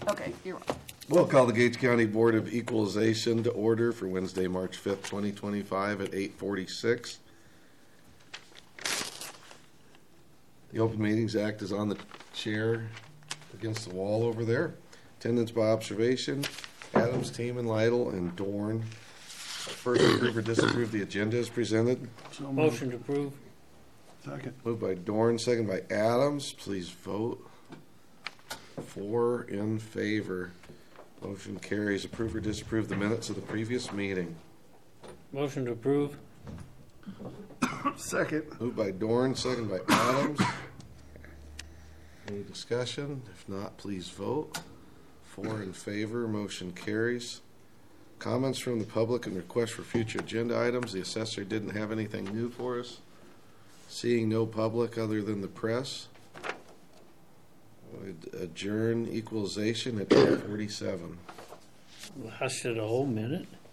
Okay, you're wrong. We'll call the Gates County Board of Equalization to order for Wednesday, March 5th, 2025 at 8:46. The Open Meetings Act is on the chair against the wall over there. Attendance by observation, Adams, Teeman, Lytle, and Dorn. First, approve or disapprove the agenda as presented. So moved. Motion to approve. Second. Moved by Dorn, second by Adams. Please vote. 4 in favor. Motion carries. Approve or disapprove the minutes of the previous meeting. Motion to approve. Second. Moved by Dorn, second by Adams. Any discussion? If not, please vote. 4 in favor. Motion carries. Comments from the public and requests for future agenda items. The assessor didn't have anything new for us. Seeing no public other than the press, would adjourn equalization at 8:47. Lasted a whole minute.